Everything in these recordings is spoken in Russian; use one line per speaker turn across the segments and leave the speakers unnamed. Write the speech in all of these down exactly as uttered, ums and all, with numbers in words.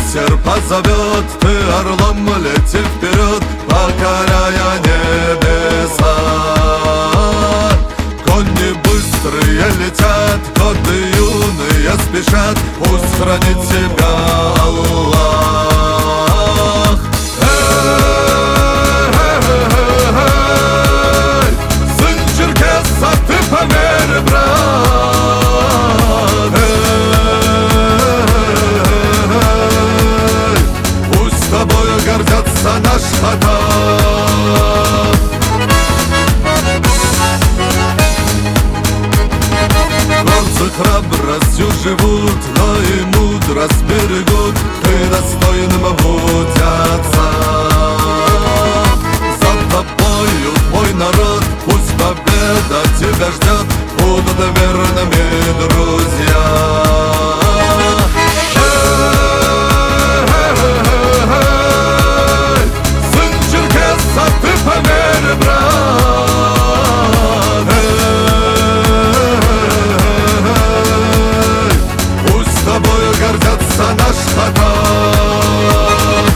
ветер позовет, ты орлом лети вперед, покоряя небеса. Кони быстрые летят, годы юные спешат, пусть хранит тебя Аллах. Эй, сын черкеса, ты поверь, брат. Эй, пусть тобою гордятся наш Хатаб. Горцы храбростью живут, но и мудрость берегут, ты достойным будь отца. За тобою твой народ, пусть победа тебя ждет, будут верными друзья. Эй, сын черкеса, ты поверь, брат. Пусть тобою гордятся наш Хатаб.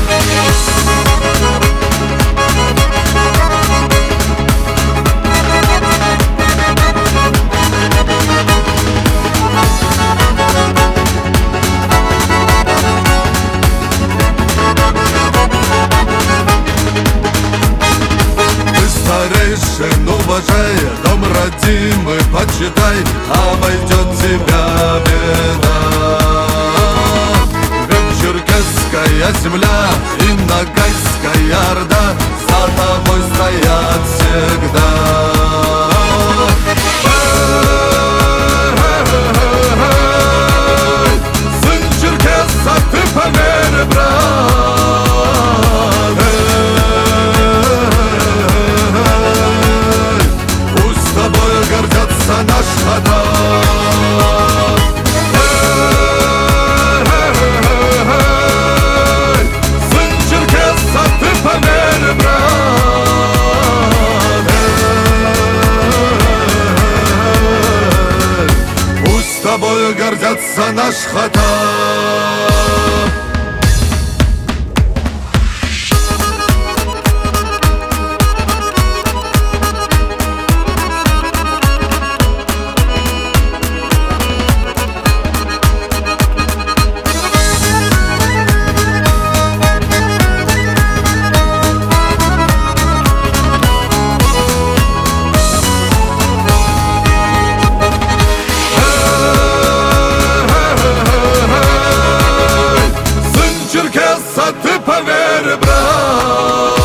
Ты старейшин уважай, дом родимый почитай, обойдет тебя беда. Ведь черкесская земля и Ногайская Орда за тобой стоят всегда. Эй, сын черкеса, ты поверь, брат. Эй, пусть тобою гордятся наш Хатаб. Эй, сын черкеса, ты поверь, брат. Эй, пусть тобою гордятся наш Хатаб. Ты поверь, брат.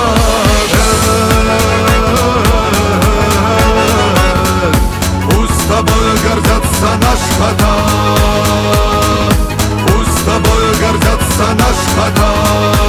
Пусть тобою гордятся наш Хатаб. Пусть тобою гордятся наш Хатаб.